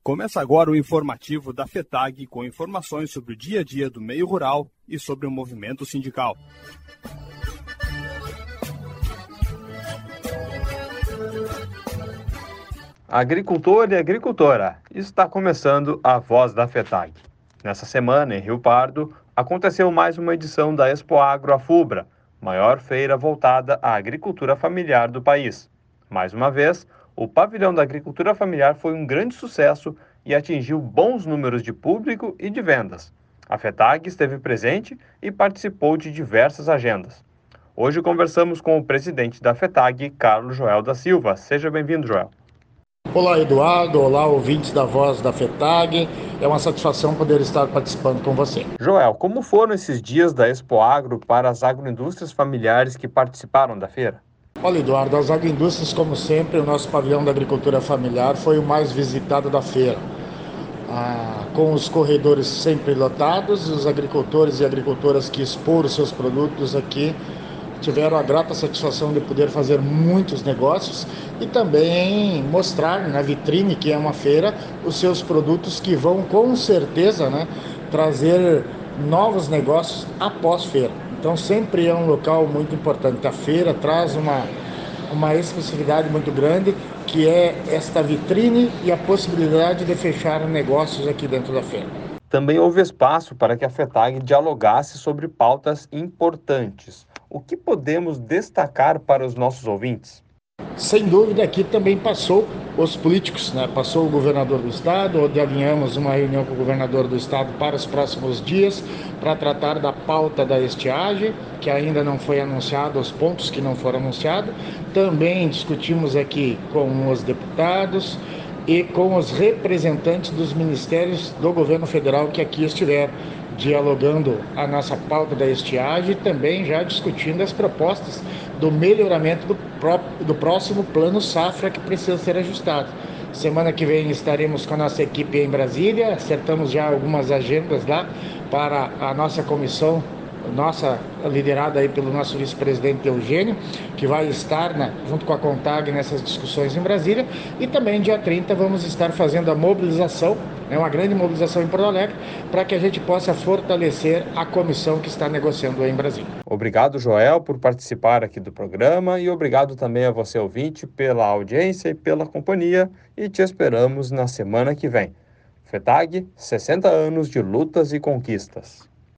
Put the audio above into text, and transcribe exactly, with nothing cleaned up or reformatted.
Começa agora o informativo da FETAG com informações sobre o dia a dia do meio rural e sobre o movimento sindical. Agricultor e agricultora, está começando a Voz da FETAG. Nessa semana, em Rio Pardo, aconteceu mais uma edição da Expo Agro Afubra, maior feira voltada à agricultura familiar do país. Mais uma vez, o pavilhão da agricultura familiar foi um grande sucesso e atingiu bons números de público e de vendas. A FETAG esteve presente e participou de diversas agendas. Hoje conversamos com o presidente da FETAG, Carlos Joel da Silva. Seja bem-vindo, Joel. Olá, Eduardo. Olá, ouvintes da Voz da FETAG. É uma satisfação poder estar participando com você. Joel, como foram esses dias da Expo Agro para as agroindústrias familiares que participaram da feira? Olha, Eduardo, as agroindústrias, como sempre, o nosso pavilhão da agricultura familiar foi o mais visitado da feira. Ah, com os corredores sempre lotados, os agricultores e agricultoras que exporam seus produtos aqui tiveram a grata satisfação de poder fazer muitos negócios e também mostrar na vitrine, que é uma feira, os seus produtos que vão com certeza, né, trazer novos negócios após feira. Então sempre é um local muito importante. A feira traz uma, uma especificidade muito grande, que é esta vitrine e a possibilidade de fechar negócios aqui dentro da feira. Também houve espaço para que a FETAG dialogasse sobre pautas importantes. O que podemos destacar para os nossos ouvintes? Sem dúvida, aqui também passou os políticos, né? Passou o governador do estado, onde alinhamos uma reunião com o governador do estado para os próximos dias, para tratar da pauta da estiagem, que ainda não foi anunciado, os pontos que não foram anunciados. Também discutimos aqui com os deputados e com os representantes dos ministérios do governo federal que aqui estiveram, dialogando a nossa pauta da estiagem e também já discutindo as propostas do melhoramento do, próprio, do próximo plano safra que precisa ser ajustado. Semana que vem estaremos com a nossa equipe em Brasília, acertamos já algumas agendas lá para a nossa comissão, nossa liderada aí pelo nosso vice-presidente Eugênio, que vai estar na, junto com a CONTAG nessas discussões em Brasília, e também dia trinta vamos estar fazendo a mobilização, né, uma grande mobilização em Porto Alegre, para que a gente possa fortalecer a comissão que está negociando aí em Brasília. Obrigado, Joel, por participar aqui do programa e obrigado também a você, ouvinte, pela audiência e pela companhia, e te esperamos na semana que vem. FETAG, sessenta anos de lutas e conquistas.